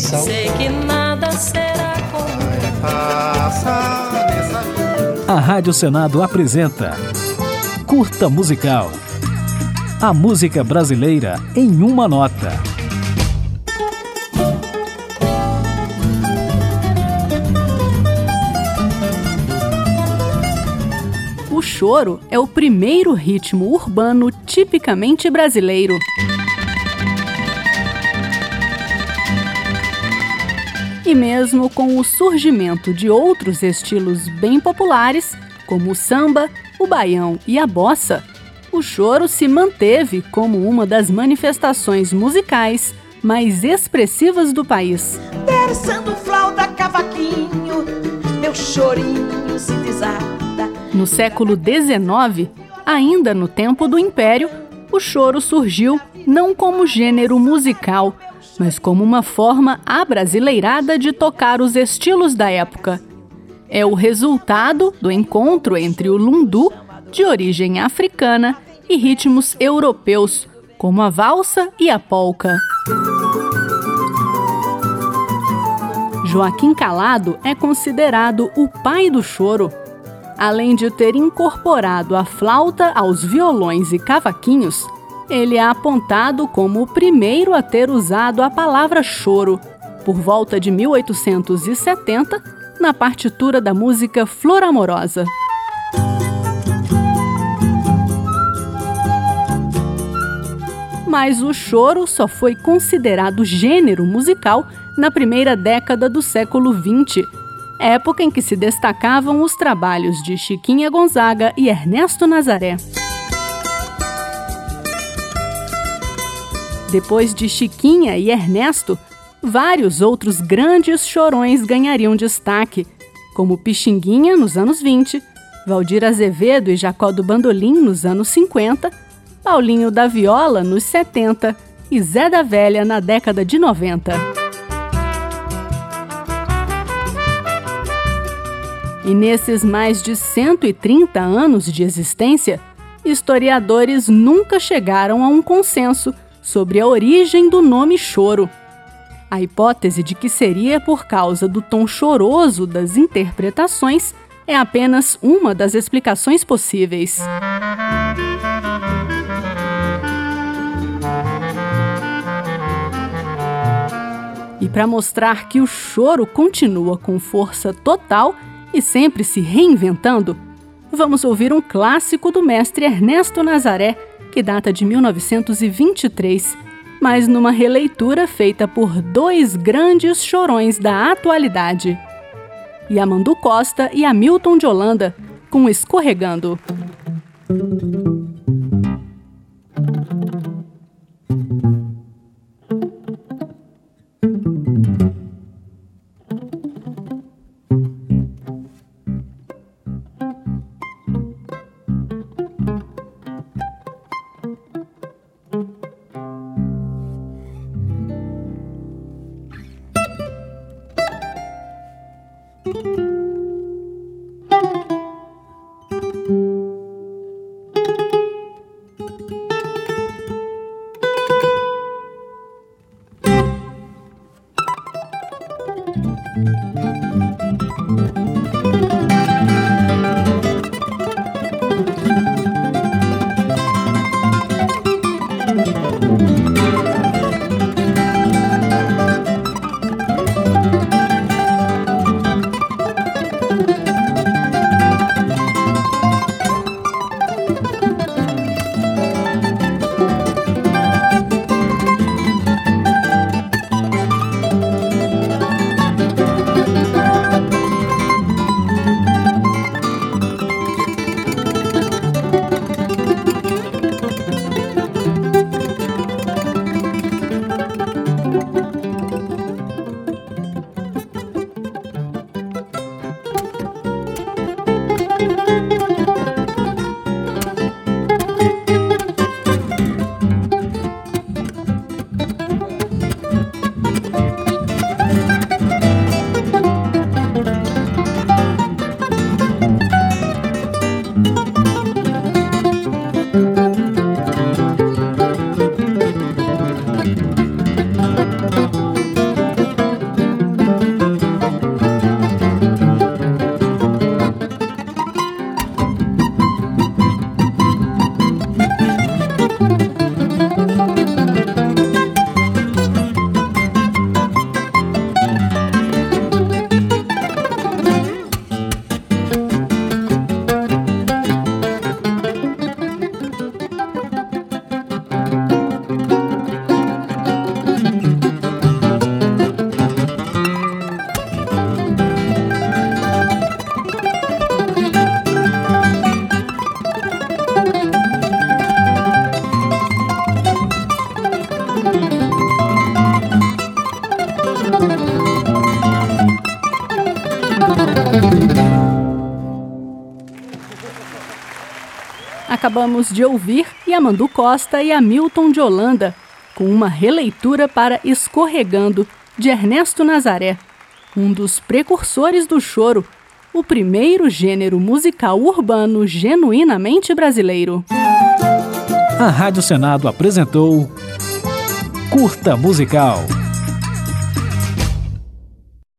coração. Sei que nada será como passa nessa vida. A Rádio Senado apresenta Curta Musical. A música brasileira em uma nota. O choro é o primeiro ritmo urbano tipicamente brasileiro. E mesmo com o surgimento de outros estilos bem populares, como o samba, o baião e a bossa, o choro se manteve como uma das manifestações musicais mais expressivas do país. Versando flauta, cavaquinho, meu chorinho se desata. No século XIX, ainda no tempo do Império, o choro surgiu não como gênero musical, mas como uma forma abrasileirada de tocar os estilos da época. É o resultado do encontro entre o lundu, de origem africana, e ritmos europeus, como a valsa e a polca. Joaquim Calado é considerado o pai do choro. Além de ter incorporado a flauta aos violões e cavaquinhos, ele é apontado como o primeiro a ter usado a palavra choro, por volta de 1870, na partitura da música Flor Amorosa. Mas o choro só foi considerado gênero musical na primeira década do século XX, época em que se destacavam os trabalhos de Chiquinha Gonzaga e Ernesto Nazaré. Depois de Chiquinha e Ernesto, vários outros grandes chorões ganhariam destaque, como Pixinguinha nos anos 20, Valdir Azevedo e Jacó do Bandolim nos anos 50, Paulinho da Viola nos 70 e Zé da Velha na década de 90. E nesses mais de 130 anos de existência, historiadores nunca chegaram a um consenso sobre a origem do nome choro. A hipótese de que seria por causa do tom choroso das interpretações é apenas uma das explicações possíveis. E para mostrar que o choro continua com força total e sempre se reinventando, vamos ouvir um clássico do mestre Ernesto Nazaré, que data de 1923, mas numa releitura feita por dois grandes chorões da atualidade, Yamandu Costa e Hamilton de Holanda, com Escorregando. Acabamos de ouvir Yamandu Costa e Hamilton de Holanda, com uma releitura para Escorregando, de Ernesto Nazaré, um dos precursores do choro, o primeiro gênero musical urbano genuinamente brasileiro. A Rádio Senado apresentou Curta Musical.